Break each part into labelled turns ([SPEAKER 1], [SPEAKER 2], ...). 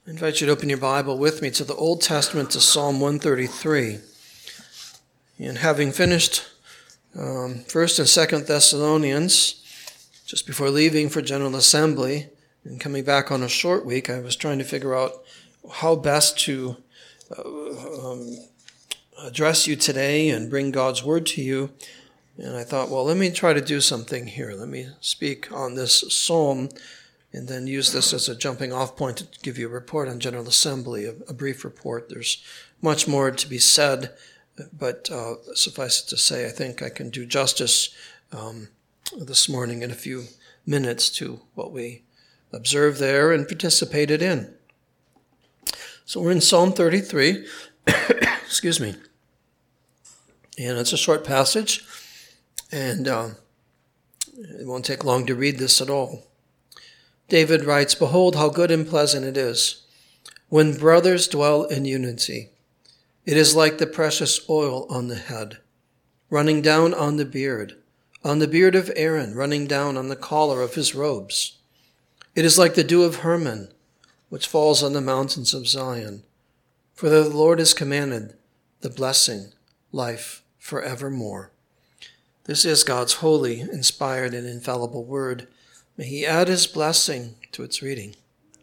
[SPEAKER 1] I invite you to open your Bible with me to the Old Testament, to Psalm 133. And having finished 1st and 2nd Thessalonians, just before leaving for General Assembly and coming back on a short week, I was trying to figure out how best to address you today and bring God's Word to you. And I thought, well, let me try to do something here. Let me speak on this psalm and then use this as a jumping off point to give you a report on General Assembly, a brief report. There's much more to be said, but suffice it to say, I think I can do justice this morning in a few minutes to what we observed there and participated in. So we're in Psalm 33, excuse me, and it's a short passage, and it won't take long to read this at all. David writes, "Behold, how good and pleasant it is when brothers dwell in unity. It is like the precious oil on the head, running down on the beard of Aaron, running down on the collar of his robes. It is like the dew of Hermon, which falls on the mountains of Zion. For the Lord has commanded the blessing, life forevermore." This is God's holy, inspired, and infallible word. May he add his blessing to its reading.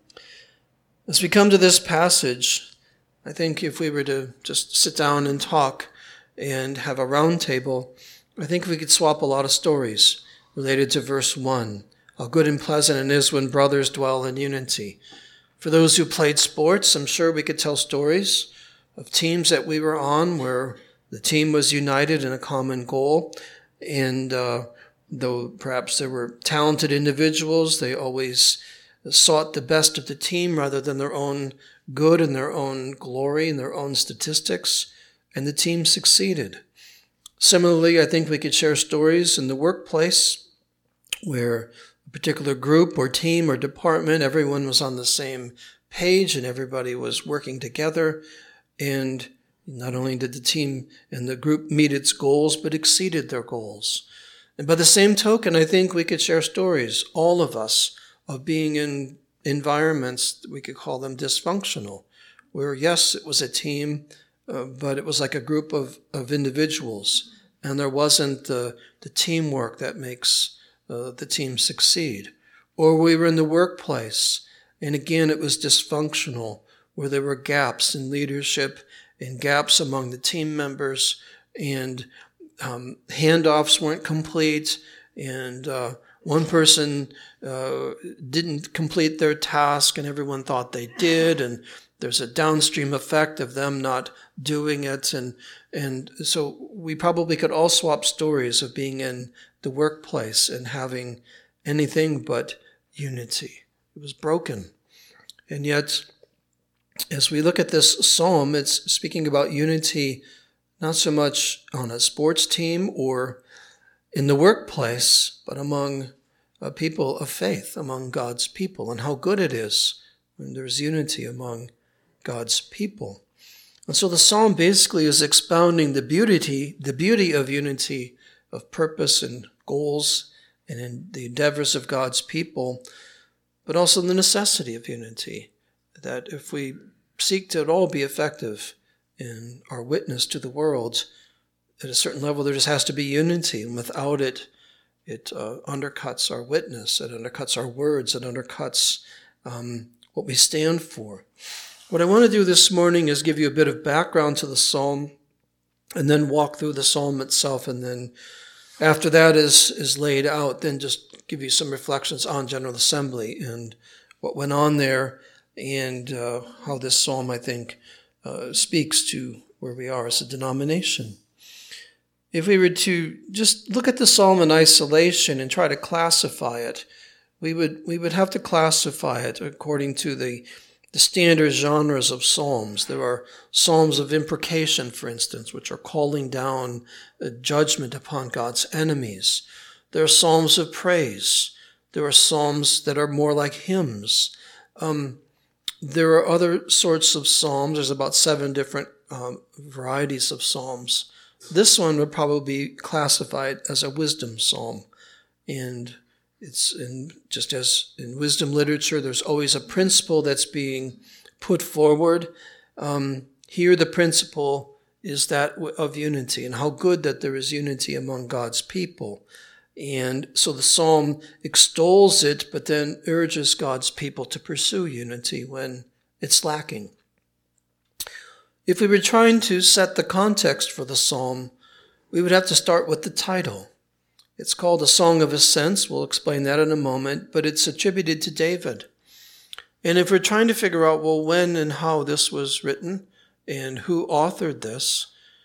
[SPEAKER 1] As we come to this passage, I think if we were to just sit down and talk and have a round table, I think we could swap a lot of stories related to verse 1. How good and pleasant it is when brothers dwell in unity. For those who played sports, I'm sure we could tell stories of teams that we were on where the team was united in a common goal, and though perhaps there were talented individuals, they always sought the best of the team rather than their own good and their own glory and their own statistics, and the team succeeded. Similarly, I think we could share stories in the workplace where a particular group or team or department, everyone was on the same page and everybody was working together, and not only did the team and the group meet its goals, but exceeded their goals. And by the same token, I think we could share stories, all of us, of being in environments, we could call them dysfunctional, where yes, it was a team, but it was like a group of individuals, and there wasn't the teamwork that makes the team succeed. Or we were in the workplace, and again, it was dysfunctional, where there were gaps in leadership and gaps among the team members, and handoffs weren't complete, and one person didn't complete their task and everyone thought they did, and there's a downstream effect of them not doing it. And so we probably could all swap stories of being in the workplace and having anything but unity. It was broken. And yet, as we look at this psalm, it's speaking about unity not so much on a sports team or in the workplace, but among people of faith, among God's people, and how good it is when there's unity among God's people. And so the psalm basically is expounding the beauty of unity, of purpose and goals, and in the endeavors of God's people, but also the necessity of unity, that if we seek to at all be effective in our witness to the world, at a certain level there just has to be unity, and without it, it undercuts our witness, it undercuts our words, it undercuts what we stand for. What I want to do this morning is give you a bit of background to the psalm, and then walk through the psalm itself, and then after that is laid out, then just give you some reflections on General Assembly and what went on there, and how this psalm, I think, speaks to where we are as a denomination. If we were to just look at the psalm in isolation and try to classify it, we would have to classify it according to the standard genres of psalms. There are psalms of imprecation, for instance, which are calling down judgment upon God's enemies. There are psalms of praise. There are psalms that are more like hymns. There are other sorts of psalms. There's about 7 different varieties of psalms. This one would probably be classified as a wisdom psalm. And it's just as in wisdom literature, there's always a principle that's being put forward. Here the principle is that of unity, and how good that there is unity among God's people. And so the psalm extols it, but then urges God's people to pursue unity when it's lacking. If we were trying to set the context for the psalm, we would have to start with the title. It's called A Song of Ascents. We'll explain that in a moment, but it's attributed to David. And if we're trying to figure out, well, when and how this was written and who authored this,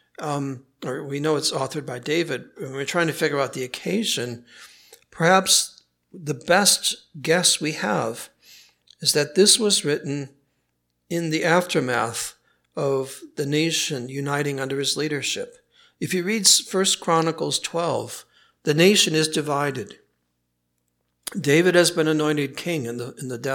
[SPEAKER 1] or we know it's authored by David, when we're trying to figure out the occasion, perhaps the best guess we have is that this was written in the aftermath of the nation uniting under his leadership. If you read 1 Chronicles 12, the nation is divided. David has been anointed king in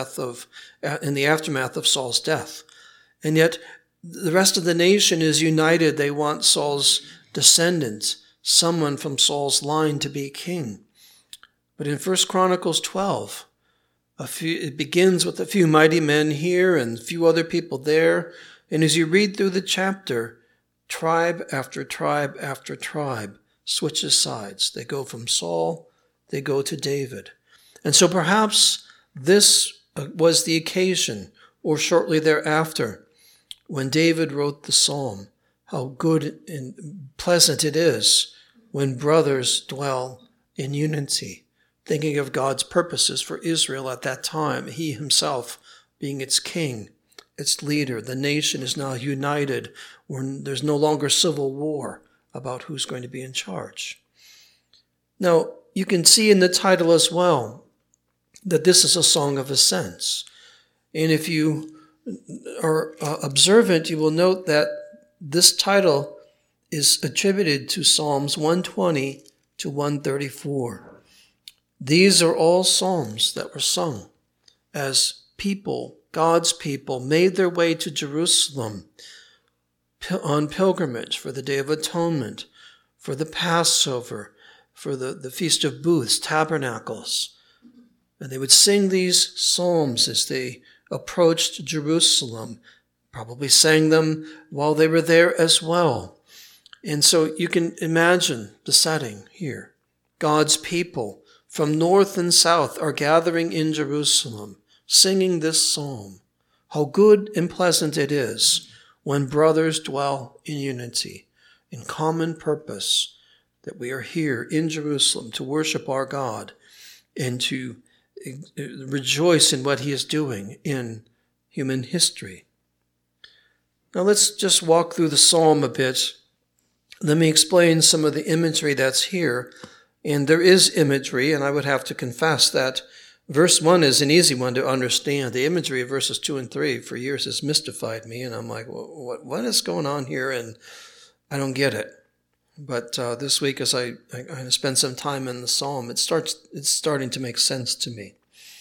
[SPEAKER 1] the aftermath of Saul's death. And yet the rest of the nation is united. They want Saul's descendants, someone from Saul's line, to be king. But in 1 Chronicles 12, it begins with a few mighty men here and a few other people there. And as you read through the chapter, tribe after tribe after tribe switches sides. They go from Saul, they go to David. And so perhaps this was the occasion, or shortly thereafter, when David wrote the psalm. How good and pleasant it is when brothers dwell in unity, thinking of God's purposes for Israel at that time, he himself being its king, its leader. The nation is now united, when there's no longer civil war about who's going to be in charge. Now, you can see in the title as well that this is a song of ascents. And if you are observant, you will note that this title is attributed to Psalms 120 to 134. These are all psalms that were sung as people, God's people, made their way to Jerusalem on pilgrimage for the Day of Atonement, for the Passover, for the Feast of Booths, Tabernacles. And they would sing these psalms as they approached Jerusalem, probably sang them while they were there as well. And so you can imagine the setting here. God's people from north and south are gathering in Jerusalem, singing this psalm. How good and pleasant it is when brothers dwell in unity, in common purpose, that we are here in Jerusalem to worship our God and to rejoice in what he is doing in human history. Now let's just walk through the psalm a bit. Let me explain some of the imagery that's here. And there is imagery, and I would have to confess that verse 1 is an easy one to understand. The imagery of verses 2 and 3 for years has mystified me, and I'm like, what is going on here? And I don't get it. But this week, as I spend some time in the psalm, it's starting to make sense to me.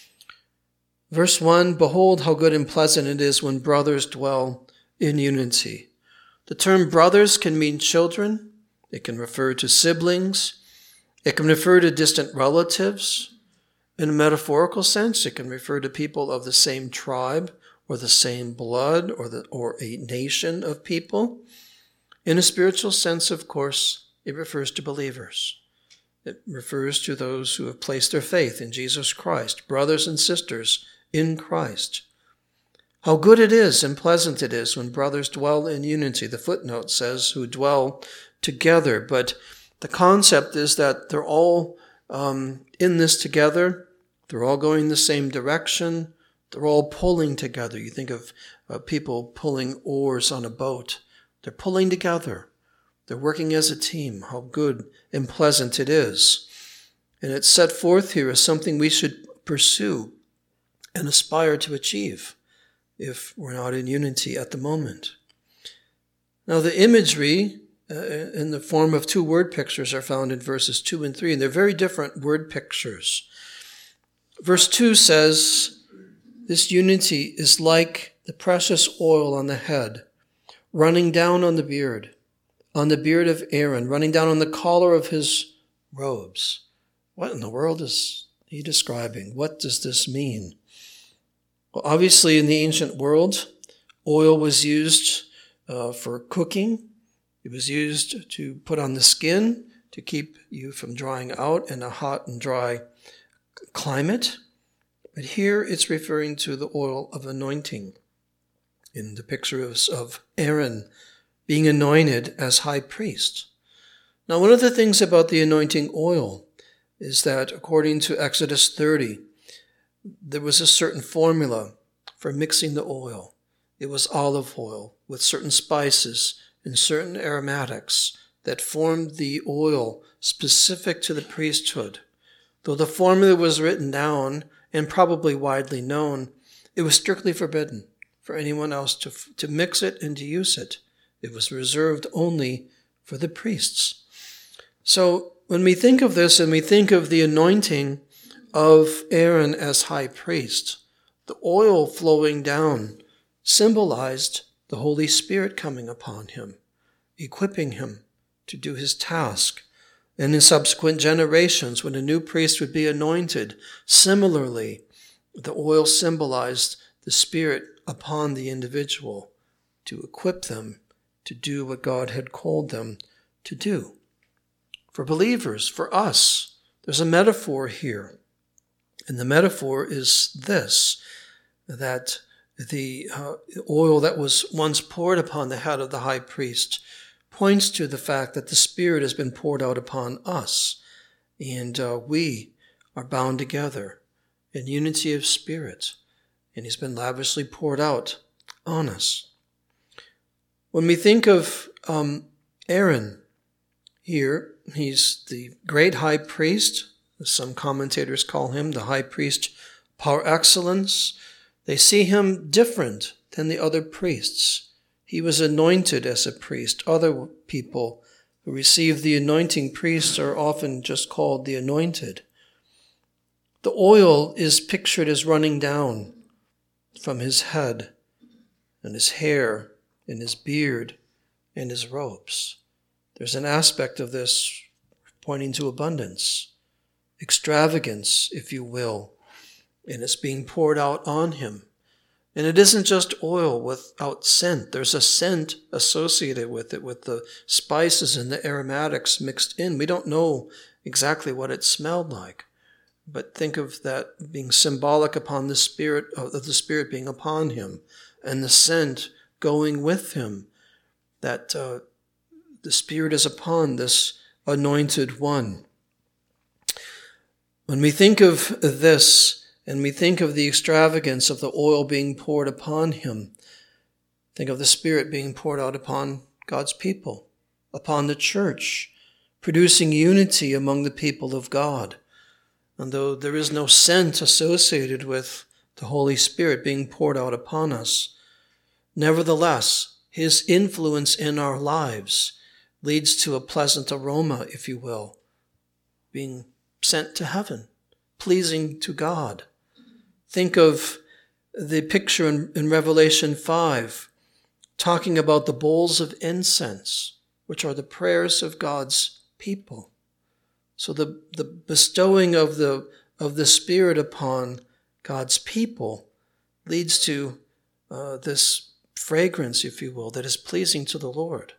[SPEAKER 1] Verse 1, behold how good and pleasant it is when brothers dwell in unity. The term brothers can mean children. It can refer to siblings. It can refer to distant relatives. In a metaphorical sense, it can refer to people of the same tribe or the same blood or a nation of people. In a spiritual sense, of course, it refers to believers. It refers to those who have placed their faith in Jesus Christ, brothers and sisters in Christ. How good it is and pleasant it is when brothers dwell in unity. The footnote says who dwell together, but the concept is that they're all in this together. They're all going the same direction. They're all pulling together. You think of people pulling oars on a boat. They're pulling together. They're working as a team. How good and pleasant it is. And it's set forth here as something we should pursue and aspire to achieve if we're not in unity at the moment. Now, the imagery in the form of two word pictures are found in verses 2 and 3, and they're very different word pictures. Verse 2 says, this unity is like the precious oil on the head, running down on the beard of Aaron, running down on the collar of his robes. What in the world is he describing? What does this mean? Well, obviously in the ancient world, Oil was used for cooking. It was used to put on the skin to keep you from drying out in a hot and dry climate. But here it's referring to the oil of anointing in the picture of Aaron being anointed as high priest. Now, one of the things about the anointing oil is that according to Exodus 30, there was a certain formula for mixing the oil. It was olive oil with certain spices and certain aromatics that formed the oil specific to the priesthood. Though the formula was written down and probably widely known, it was strictly forbidden for anyone else to mix it and to use it. It was reserved only for the priests. So when we think of this and we think of the anointing of Aaron as high priest, the oil flowing down symbolized the Holy Spirit coming upon him, equipping him to do his task. And in subsequent generations, when a new priest would be anointed, similarly, the oil symbolized the Spirit upon the individual to equip them to do what God had called them to do. For believers, for us, there's a metaphor here. And the metaphor is this, that the oil that was once poured upon the head of the high priest points to the fact that the Spirit has been poured out upon us, and we are bound together in unity of spirit, and he's been lavishly poured out on us. When we think of Aaron here, he's the great high priest. Some commentators call him the high priest par excellence. They see him different than the other priests. He was anointed as a priest. Other people who receive the anointing priests are often just called the anointed. The oil is pictured as running down from his head and his hair and his beard and his robes. There's an aspect of this pointing to abundance, extravagance, if you will, and it's being poured out on him. And it isn't just oil without scent. There's a scent associated with it, with the spices and the aromatics mixed in. We don't know exactly what it smelled like, but think of that being symbolic upon the Spirit, of the Spirit being upon him, and the scent going with him, that the Spirit is upon this anointed one. When we think of this, and we think of the extravagance of the oil being poured upon him, think of the Spirit being poured out upon God's people, upon the church, producing unity among the people of God. And though there is no scent associated with the Holy Spirit being poured out upon us, nevertheless, his influence in our lives leads to a pleasant aroma, if you will, being sent to heaven, pleasing to God. Think of the picture in Revelation 5, talking about the bowls of incense, which are the prayers of God's people. So the bestowing of the Spirit upon God's people leads to this fragrance, if you will, that is pleasing to the Lord.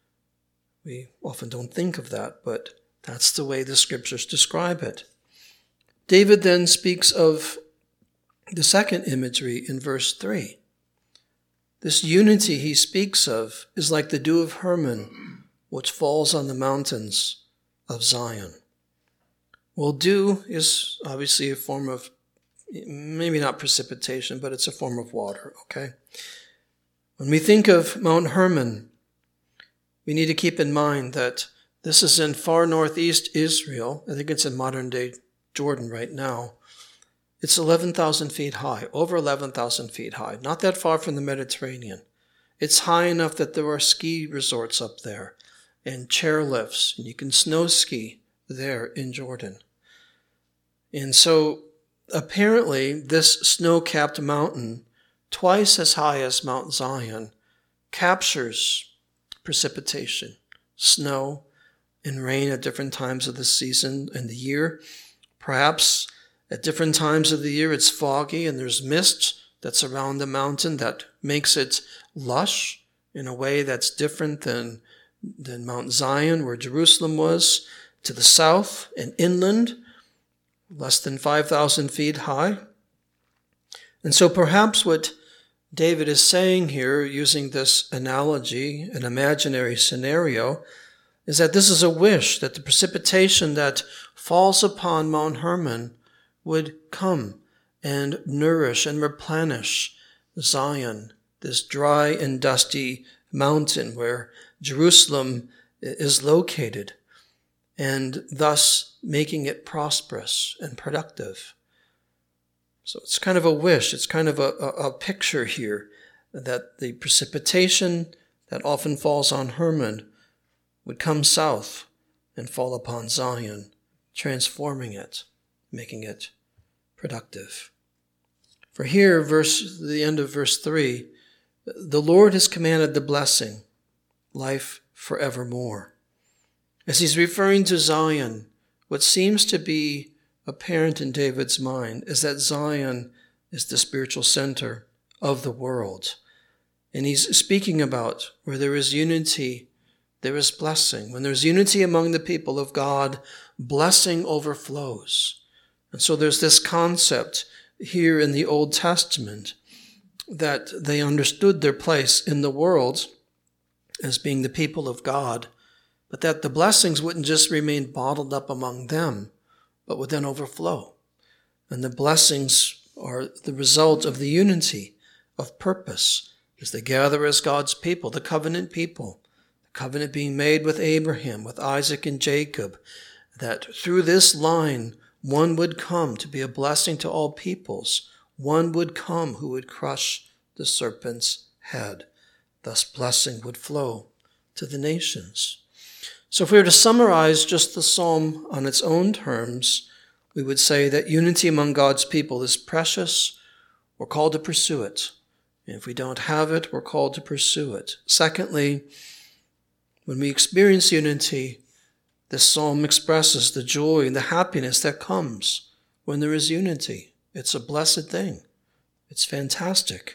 [SPEAKER 1] We often don't think of that, but that's the way the Scriptures describe it. David then speaks of the second imagery in verse 3. This unity he speaks of is like the dew of Hermon, which falls on the mountains of Zion. Well, dew is obviously a form of, maybe not precipitation, but it's a form of water, okay? When we think of Mount Hermon, we need to keep in mind that this is in far northeast Israel. I think it's in modern-day Jordan right now. It's 11,000 feet high, over 11,000 feet high, not that far from the Mediterranean. It's high enough that there are ski resorts up there and chairlifts, and you can snow ski there in Jordan. And so apparently this snow-capped mountain, twice as high as Mount Zion, captures precipitation, snow, and rain at different times of the season and the year. Perhaps at different times of the year it's foggy and there's mist, that's around the mountain that makes it lush in a way that's different than Mount Zion, where Jerusalem was, to the south and inland, less than 5,000 feet high. And so perhaps what David is saying here, using this analogy, an imaginary scenario, is that this is a wish that the precipitation that falls upon Mount Hermon would come and nourish and replenish Zion, this dry and dusty mountain where Jerusalem is located, and thus making it prosperous and productive. So it's kind of a wish, it's kind of a picture here that the precipitation that often falls on Hermon would come south and fall upon Zion, transforming it, making it productive. For here, the end of verse 3, the Lord has commanded the blessing, life forevermore. As he's referring to Zion, what seems to be apparent in David's mind is that Zion is the spiritual center of the world. And he's speaking about where there is unity, there is blessing. When there's unity among the people of God, blessing overflows. And so there's this concept here in the Old Testament that they understood their place in the world as being the people of God, but that the blessings wouldn't just remain bottled up among them, but would then overflow. And the blessings are the result of the unity of purpose as they gather as God's people, the covenant being made with Abraham, with Isaac and Jacob, that through this line, one would come to be a blessing to all peoples. One would come who would crush the serpent's head. Thus blessing would flow to the nations. So if we were to summarize just the psalm on its own terms, we would say that unity among God's people is precious. We're called to pursue it. And if we don't have it, we're called to pursue it. Secondly, when we experience unity, this psalm expresses the joy and the happiness that comes when there is unity. It's a blessed thing. It's fantastic.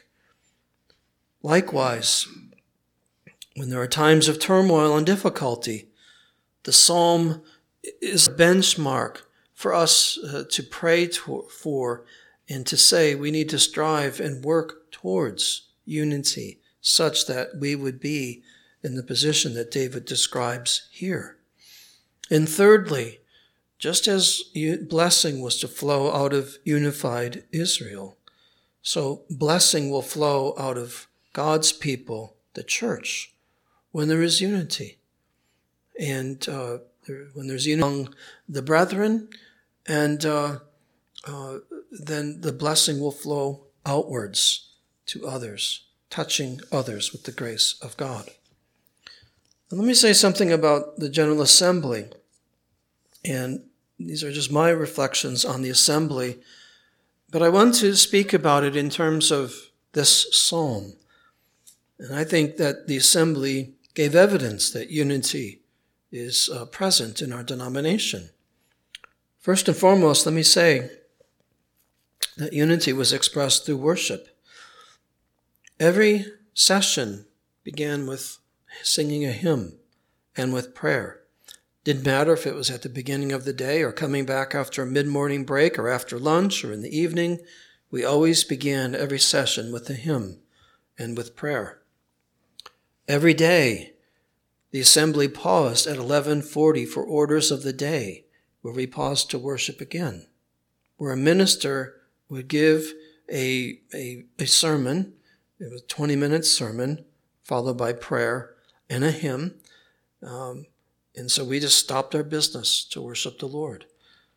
[SPEAKER 1] Likewise, when there are times of turmoil and difficulty, the psalm is a benchmark for us to pray for and to say we need to strive and work towards unity such that we would be in the position that David describes here. And thirdly, just as blessing was to flow out of unified Israel, so blessing will flow out of God's people, the church, when there is unity. And when there's unity among the brethren, and then the blessing will flow outwards to others, touching others with the grace of God. And let me say something about the General Assembly. And these are just my reflections on the assembly. But I want to speak about it in terms of this psalm. And I think that the assembly gave evidence that unity is present in our denomination. First and foremost, let me say that unity was expressed through worship. Every session began with singing a hymn and with prayer. Didn't matter if it was at the beginning of the day or coming back after a mid-morning break or after lunch or in the evening. We always began every session with a hymn and with prayer. Every day, the assembly paused at 11:40 for orders of the day, where we paused to worship again, where a minister would give a sermon. It was a 20-minute sermon, followed by prayer and a hymn. And so we just stopped our business to worship the Lord.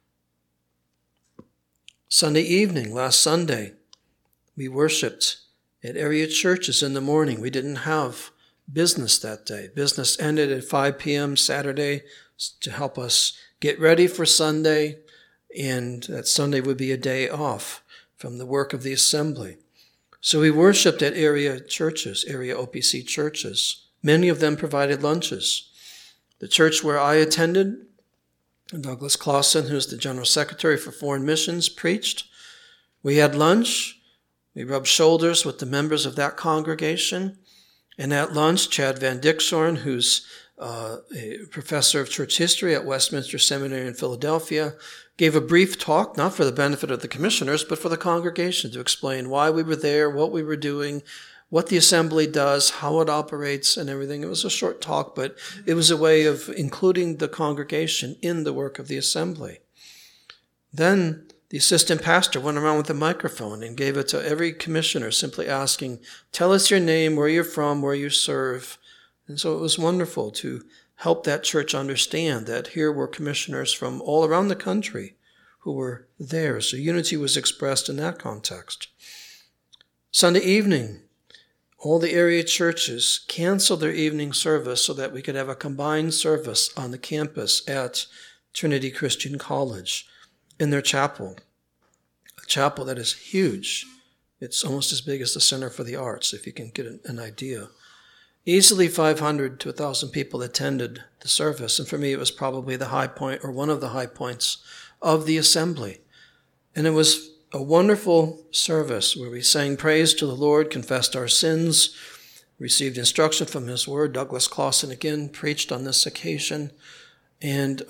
[SPEAKER 1] Sunday evening, last Sunday, we worshiped at area churches in the morning. We didn't have business that day. Business ended at 5 p.m. Saturday to help us get ready for Sunday, and that Sunday would be a day off from the work of the assembly. So we worshiped at area churches, area OPC churches. Many of them provided lunches. The church where I attended, Douglas Clausen, who's the General Secretary for Foreign Missions, preached. We had lunch. We rubbed shoulders with the members of that congregation. And at lunch, Chad Van Dixhorn, who's a professor of church history at Westminster Seminary in Philadelphia, gave a brief talk, not for the benefit of the commissioners, but for the congregation, to explain why we were there, what we were doing, what the assembly does, how it operates, and everything. It was a short talk, but it was a way of including the congregation in the work of the assembly. Then the assistant pastor went around with a microphone and gave it to every commissioner, simply asking, tell us your name, where you're from, where you serve. And so it was wonderful to help that church understand that here were commissioners from all around the country who were there. So unity was expressed in that context. Sunday evening, all the area churches canceled their evening service so that we could have a combined service on the campus at Trinity Christian College in their chapel, a chapel that is huge. It's almost as big as the Center for the Arts, if you can get an idea. Easily 500 to 1,000 people attended the service, and for me it was probably the high point, or one of the high points, of the assembly. And it was a wonderful service where we sang praise to the Lord, confessed our sins, received instruction from His Word. Douglas Clausen again preached on this occasion, and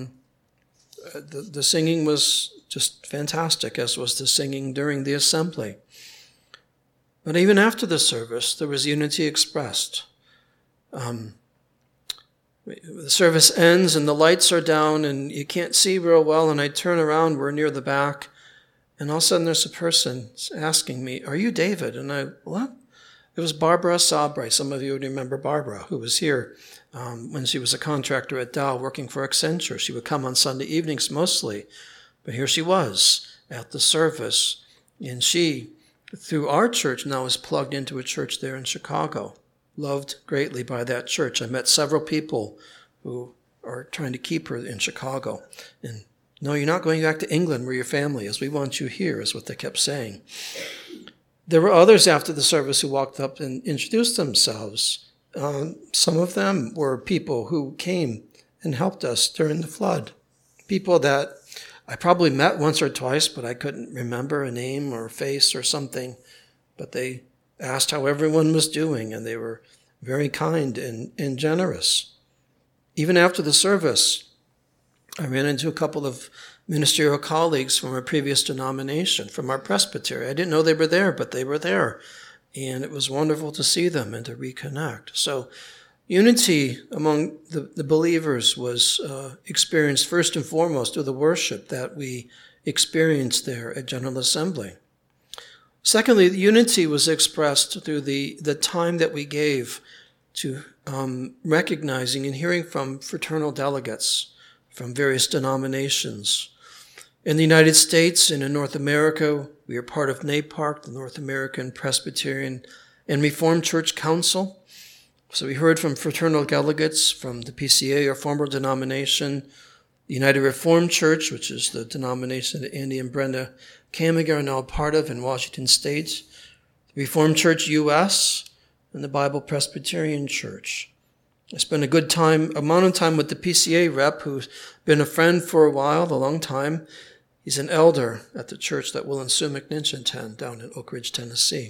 [SPEAKER 1] the singing was just fantastic, as was the singing during the assembly. But even after the service, there was unity expressed. The service ends and the lights are down and you can't see real well, and I turn around, we're near the back, and all of a sudden there's a person asking me, are you David? And what? It was Barbara Sabre. Some of you would remember Barbara, who was here when she was a contractor at Dow working for Accenture. She would come on Sunday evenings mostly, but here she was at the service, and she, through our church, now is plugged into a church there in Chicago, loved greatly by that church. I met several people who are trying to keep her in Chicago. And no, you're not going back to England where your family is. We want you here, is what they kept saying. There were others after the service who walked up and introduced themselves. Some of them were people who came and helped us during the flood. People that I probably met once or twice, but I couldn't remember a name or a face or something. But they asked how everyone was doing, and they were very kind and generous. Even after the service, I ran into a couple of ministerial colleagues from our previous denomination, from our presbytery. I didn't know they were there, but they were there. And it was wonderful to see them and to reconnect. So unity among the believers was experienced first and foremost through the worship that we experienced there at General Assembly. Secondly, unity was expressed through the time that we gave to recognizing and hearing from fraternal delegates from various denominations. In the United States and in North America, we are part of NAPARC, the North American Presbyterian and Reformed Church Council. So we heard from fraternal delegates from the PCA, our former denomination, the United Reformed Church, which is the denomination that Andy and Brenda Kamiger are now part of in Washington State, the Reformed Church U.S., and the Bible Presbyterian Church. I spent a good amount of time with the PCA rep, who's been a friend for a while, a long time. He's an elder at the church that Will and Sue McNinch attend down in Oak Ridge, Tennessee.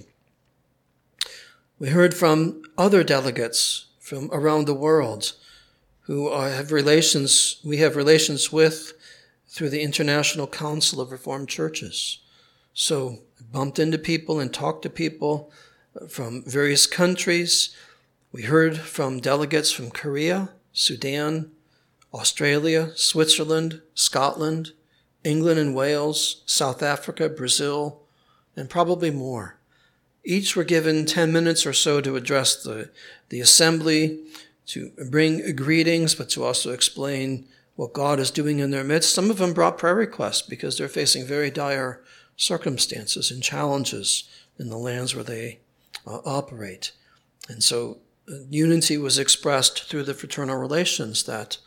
[SPEAKER 1] We heard from other delegates from around the world who we have relations with through the International Council of Reformed Churches. So I bumped into people and talked to people from various countries. We heard from delegates from Korea, Sudan, Australia, Switzerland, Scotland, England and Wales, South Africa, Brazil, and probably more. Each were given 10 minutes or so to address the assembly, to bring greetings, but to also explain what God is doing in their midst. Some of them brought prayer requests because they're facing very dire circumstances and challenges in the lands where they operate. And so unity was expressed through the fraternal relations that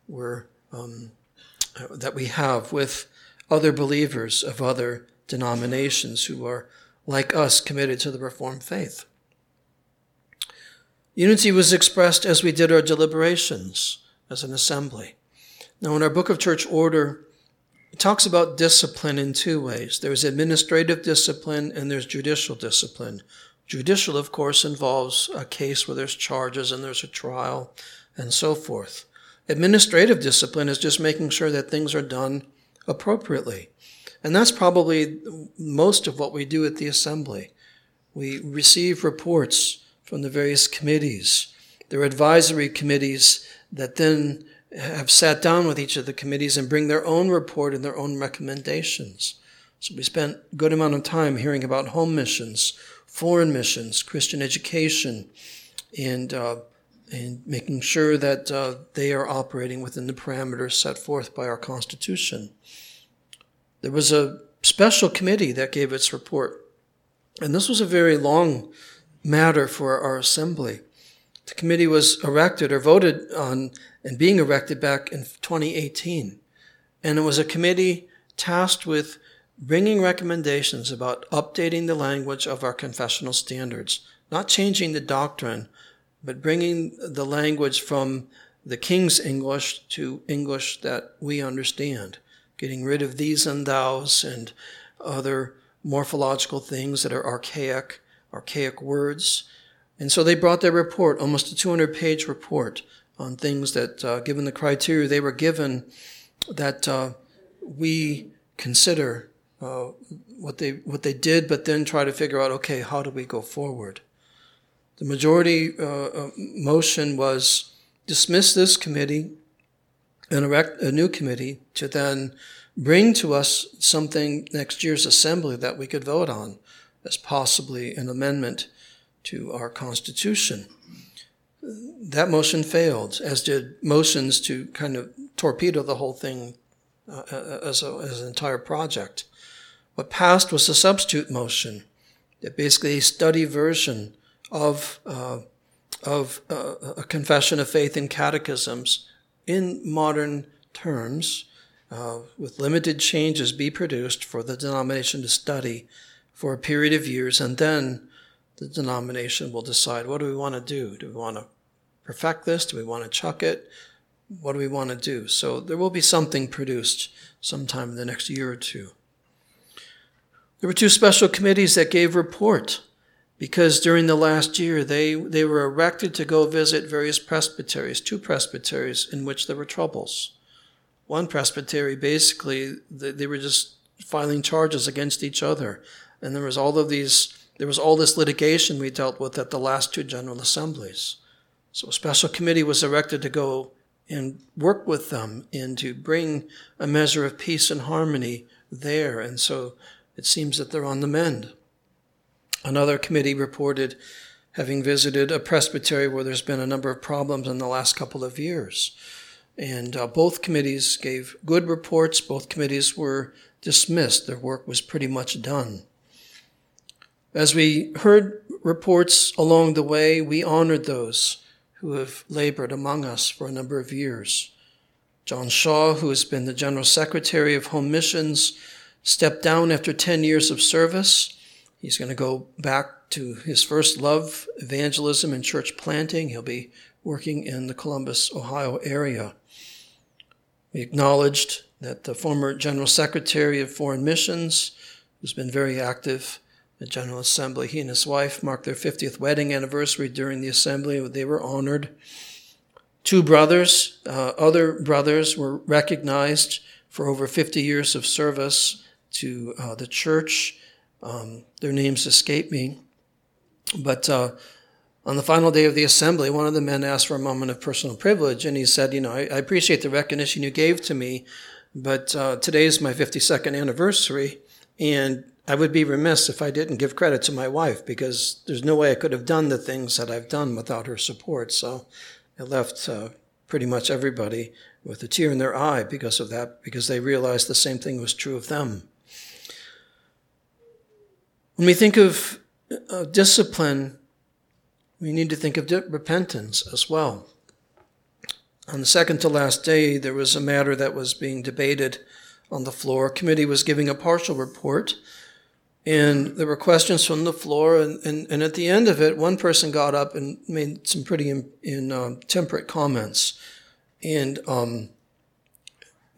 [SPEAKER 1] we have with other believers of other denominations who are, like us, committed to the Reformed faith. Unity was expressed as we did our deliberations as an assembly. Now, in our Book of Church Order, It talks about discipline in two ways. There's administrative discipline and there's judicial discipline. Judicial, of course, involves a case where there's charges and there's a trial and so forth. Administrative discipline is just making sure that things are done appropriately. And that's probably most of what we do at the assembly. We receive reports from the various committees. There are advisory committees that then have sat down with each of the committees and bring their own report and their own recommendations. So we spent a good amount of time hearing about home missions, foreign missions, Christian education, and making sure that they are operating within the parameters set forth by our Constitution. There was a special committee that gave its report, and this was a very long matter for our assembly. The committee was erected or voted on and being erected back in 2018. And it was a committee tasked with bringing recommendations about updating the language of our confessional standards, not changing the doctrine, but bringing the language from the King's English to English that we understand, getting rid of these and thous and other morphological things that are archaic words. And so they brought their report, almost a 200-page report, on things that, given the criteria they were given, that we consider what they did, but then try to figure out, okay, how do we go forward? The majority motion was dismiss this committee and erect a new committee to then bring to us something next year's assembly that we could vote on as possibly an amendment to our Constitution. That motion failed, as did motions to kind of torpedo the whole thing as an entire project. What passed was a substitute motion, that basically a study version of a confession of faith in catechisms in modern terms, with limited changes be produced for the denomination to study for a period of years, and then the denomination will decide, what do we want to do? Do we want to perfect this? Do we want to chuck it? What do we want to do? So there will be something produced sometime in the next year or two. There were two special committees that gave report, because during the last year they were erected to go visit various presbyteries, two presbyteries in which there were troubles. One presbytery, basically, they were just filing charges against each other. And there was all this litigation we dealt with at the last two General Assemblies. So a special committee was erected to go and work with them and to bring a measure of peace and harmony there. And so it seems that they're on the mend. Another committee reported having visited a presbytery where there's been a number of problems in the last couple of years. And both committees gave good reports. Both committees were dismissed. Their work was pretty much done. As we heard reports along the way, we honored those who have labored among us for a number of years. John Shaw, who has been the General Secretary of Home Missions, stepped down after 10 years of service. He's going to go back to his first love, evangelism and church planting. He'll be working in the Columbus, Ohio area. We acknowledged that the former General Secretary of Foreign Missions, who's been very active at General Assembly, he and his wife marked their 50th wedding anniversary during the assembly. They were honored. Two brothers, other brothers, were recognized for over 50 years of service to the church. Their names escape me. But on the final day of the assembly, one of the men asked for a moment of personal privilege, and he said, I appreciate the recognition you gave to me, but today is my 52nd anniversary, and I would be remiss if I didn't give credit to my wife, because there's no way I could have done the things that I've done without her support. So it left pretty much everybody with a tear in their eye because of that, because they realized the same thing was true of them. When we think of discipline, we need to think of repentance as well. On the second to last day, there was a matter that was being debated on the floor. A committee was giving a partial report, and there were questions from the floor, and at the end of it, one person got up and made some pretty temperate comments. And it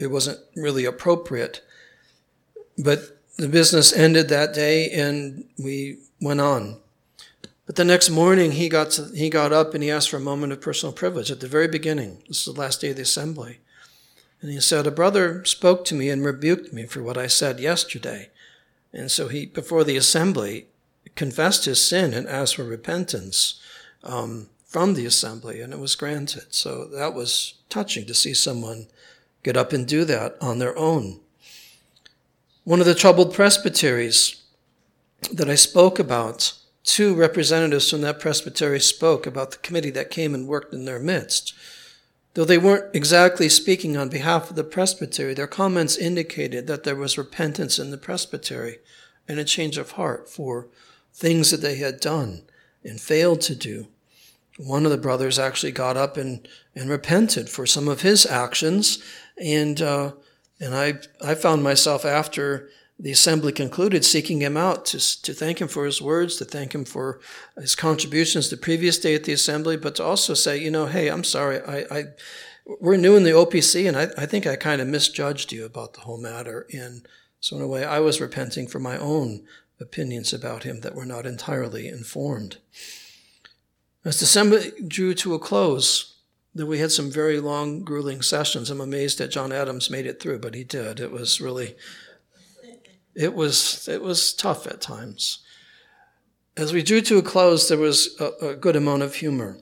[SPEAKER 1] it wasn't really appropriate. But the business ended that day, and we went on. But the next morning, he got up and he asked for a moment of personal privilege at the very beginning. This is the last day of the assembly. And he said, a brother spoke to me and rebuked me for what I said yesterday. And so he, before the assembly, confessed his sin and asked for repentance from the assembly, and it was granted. So that was touching to see someone get up and do that on their own. One of the troubled presbyteries that I spoke about, 2 representatives from that presbytery spoke about the committee that came and worked in their midst. Though they weren't exactly speaking on behalf of the presbytery, their comments indicated that there was repentance in the presbytery and a change of heart for things that they had done and failed to do. One of the brothers actually got up and repented for some of his actions, and I found myself after the assembly concluded seeking him out to thank him for his words, to thank him for his contributions the previous day at the assembly, but to also say, hey, I'm sorry, we're new in the OPC, and I think I kind of misjudged you about the whole matter. And so in a way, I was repenting for my own opinions about him that were not entirely informed. As the assembly drew to a close, that we had some very long, grueling sessions. I'm amazed that John Adams made it through, but he did. It was really, it was tough at times. As we drew to a close, there was a good amount of humor.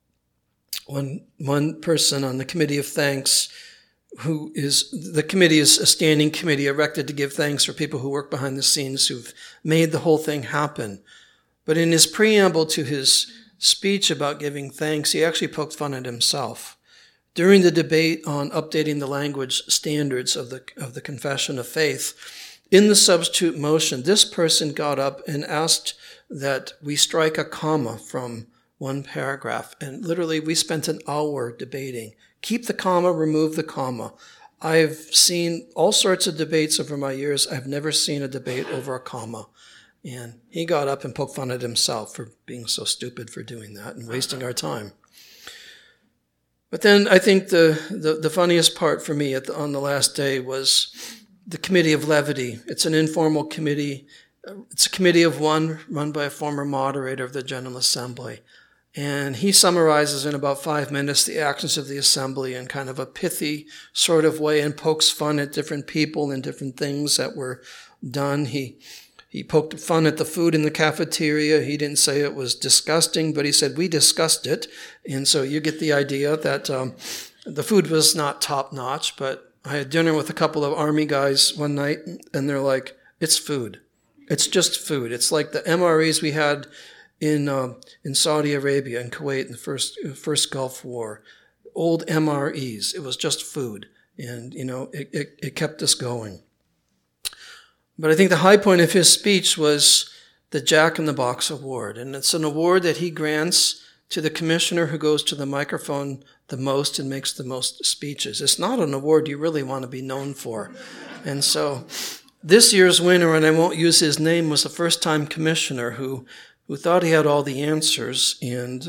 [SPEAKER 1] One person on the committee of thanks, the committee is a standing committee erected to give thanks for people who work behind the scenes who've made the whole thing happen. But in his preamble to his speech about giving thanks, he actually poked fun at himself. During the debate on updating the language standards of the Confession of Faith, in the substitute motion, this person got up and asked that we strike a comma from one paragraph. And literally, we spent an hour debating. Keep the comma, remove the comma. I've seen all sorts of debates over my years. I've never seen a debate over a comma. And he got up and poked fun at himself for being so stupid for doing that and wasting our time. But then I think the funniest part for me on the last day was the Committee of Levity. It's an informal committee. It's a committee of one run by a former moderator of the General Assembly. And he summarizes in about 5 minutes the actions of the assembly in kind of a pithy sort of way and pokes fun at different people and different things that were done. He poked fun at the food in the cafeteria. He didn't say it was disgusting, but he said, we discussed it. And so you get the idea that the food was not top-notch, but I had dinner with a couple of Army guys one night, and they're like, it's food. It's just food. It's like the MREs we had in Saudi Arabia and Kuwait in the first Gulf War. Old MREs. It was just food. And, it kept us going. But I think the high point of his speech was the Jack in the Box Award. And it's an award that he grants to the commissioner who goes to the microphone the most and makes the most speeches. It's not an award you really want to be known for. And so this year's winner, and I won't use his name, was a first-time commissioner who thought he had all the answers. And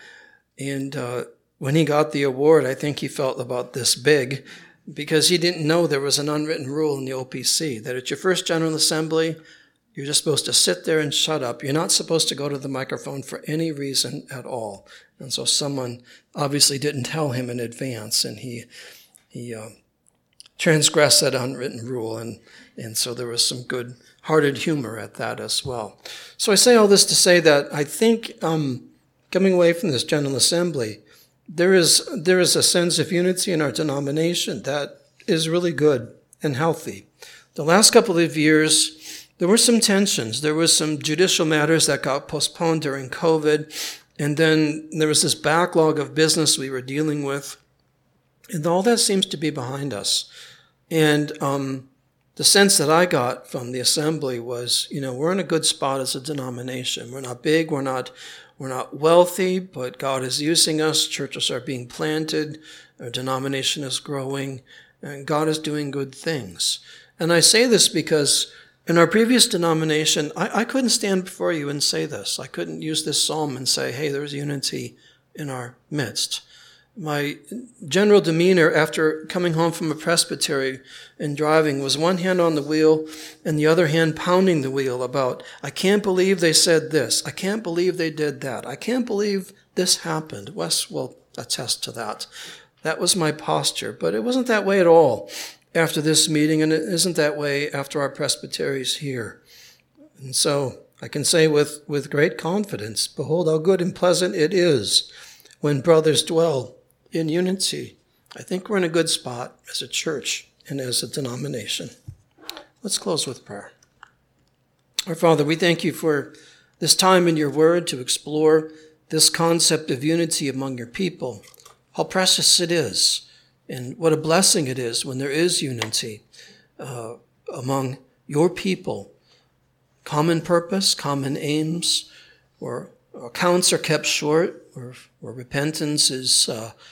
[SPEAKER 1] when he got the award, I think he felt about this big, because he didn't know there was an unwritten rule in the OPC that at your first General Assembly, you're just supposed to sit there and shut up. You're not supposed to go to the microphone for any reason at all. And so someone obviously didn't tell him in advance, and he transgressed that unwritten rule, and so there was some good-hearted humor at that as well. So I say all this to say that I think coming away from this General Assembly, there is a sense of unity in our denomination that is really good and healthy. The last couple of years, there were some tensions. There was some judicial matters that got postponed during COVID, and then there was this backlog of business we were dealing with, and all that seems to be behind us. And the sense that I got from the assembly was, we're in a good spot as a denomination. We're not big, we're not wealthy, but God is using us. Churches are being planted. Our denomination is growing, and God is doing good things. And I say this because in our previous denomination, I couldn't stand before you and say this. I couldn't use this psalm and say, hey, there's unity in our midst. My general demeanor after coming home from a presbytery and driving was one hand on the wheel and the other hand pounding the wheel about, I can't believe they said this. I can't believe they did that. I can't believe this happened. Wes will attest to that. That was my posture, but it wasn't that way at all after this meeting, and it isn't that way after our presbyteries here. And so I can say with great confidence, behold how good and pleasant it is when brothers dwell in unity. I think we're in a good spot as a church and as a denomination. Let's close with prayer. Our Father, we thank you for this time in your word to explore this concept of unity among your people. How precious it is, and what a blessing it is when there is unity among your people. Common purpose, common aims, where accounts are kept short, where repentance is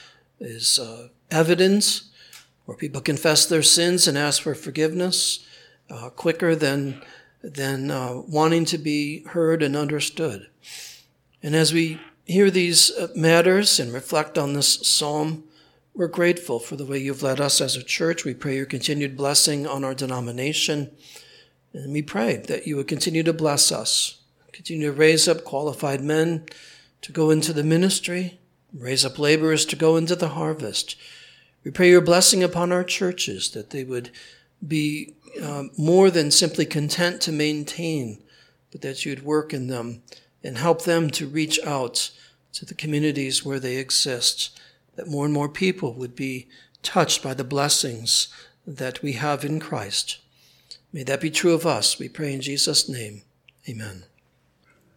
[SPEAKER 1] evident, where people confess their sins and ask for forgiveness quicker than wanting to be heard and understood. And as we hear these matters and reflect on this psalm, we're grateful for the way you've led us as a church. We pray your continued blessing on our denomination. And we pray that you would continue to bless us, continue to raise up qualified men to go into the ministry, raise up laborers to go into the harvest. We pray your blessing upon our churches, that they would be more than simply content to maintain, but that you'd work in them and help them to reach out to the communities where they exist, that more and more people would be touched by the blessings that we have in Christ. May that be true of us, we pray in Jesus' name. Amen.